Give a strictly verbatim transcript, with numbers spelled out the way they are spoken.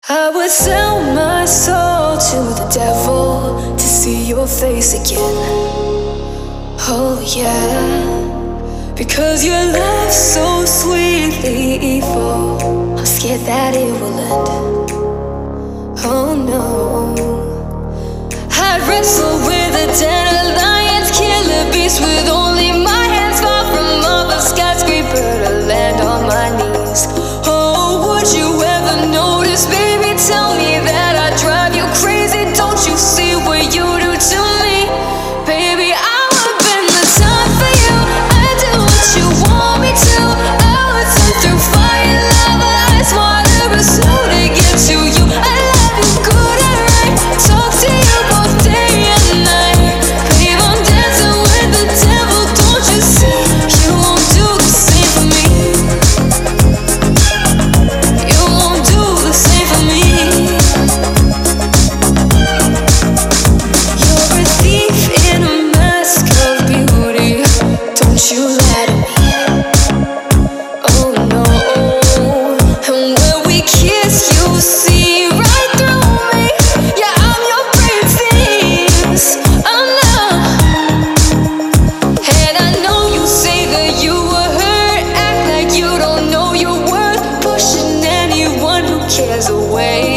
I would sell my soul to the devil to see your face again. Oh yeah, because your love's so sweetly evil. I'm scared that it will end. Oh no, I wrestle with a dead alliance, kill a beast with only my hands, far from all the skyscraper to land on my knees. Oh, would you ever notice, baby? Tell me that I drive you crazy. Don't you see what you do to me, baby? I would bend the time for you. I do what you want me to. I would turn through fire, lava, ice, water, but slow to get to you. I love you good and right. Talk to you both day and night. Babe, I'm dancing with the devil. Don't you see? You won't do the same for me. You won't do the same for me. You're a thief in a mask of beauty. Don't you lie to me. Oh no. And when we kiss, you see right through me. Yeah, I'm your brave things. I'm not. And I know you say that you were hurt. Act like you don't know your worth. Pushing anyone who cares away.